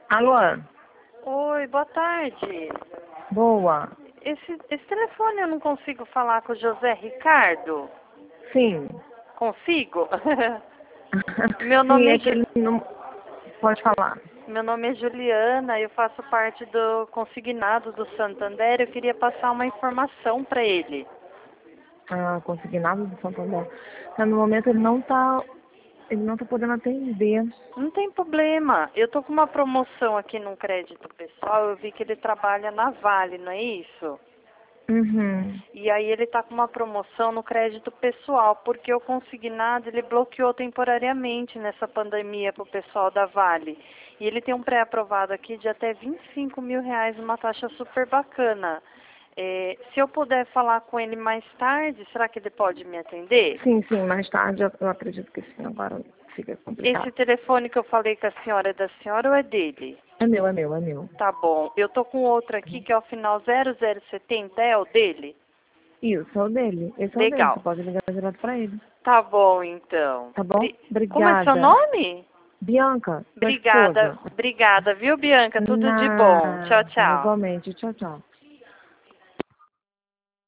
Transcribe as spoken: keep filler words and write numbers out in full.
Alô? Oi, boa tarde. Boa. Esse, esse telefone eu não consigo falar com o José Ricardo? Sim. Consigo? Meu Sim, nome é, é que Ju- ele não pode falar. meu nome é Juliana, eu faço parte do consignado do Santander. Eu queria passar uma informação para ele. Ah, consignado do Santander. Tá, no momento ele não tá. Ele não tá podendo atender. Não tem problema. Eu tô com uma promoção aqui no crédito pessoal. Eu vi que ele trabalha na Vale, não é isso? Uhum. E aí ele está com uma promoção no crédito pessoal, porque o consignado ele bloqueou temporariamente nessa pandemia para o pessoal da Vale. E ele tem um pré-aprovado aqui de até vinte e cinco mil reais, uma taxa super bacana. É, se eu puder falar com ele mais tarde, será que ele pode me atender? Sim, sim, mais tarde eu, eu acredito que sim. Agora fica Esse complicado. telefone que eu falei com a senhora é da senhora ou é dele? É meu, é meu, é meu. Tá bom. Eu tô com outro aqui que é o final zero zero setenta, é o dele? Isso, é o dele. Esse é o dele. Você Legal. pode ligar direto pra ele. Tá bom, então. Tá bom? Bri- Como é seu Obrigada. nome? Bianca, sua Obrigada, esposa. obrigada, viu, Bianca? Tudo de bom. Tchau, Nada. tchau. Igualmente. Tchau, tchau.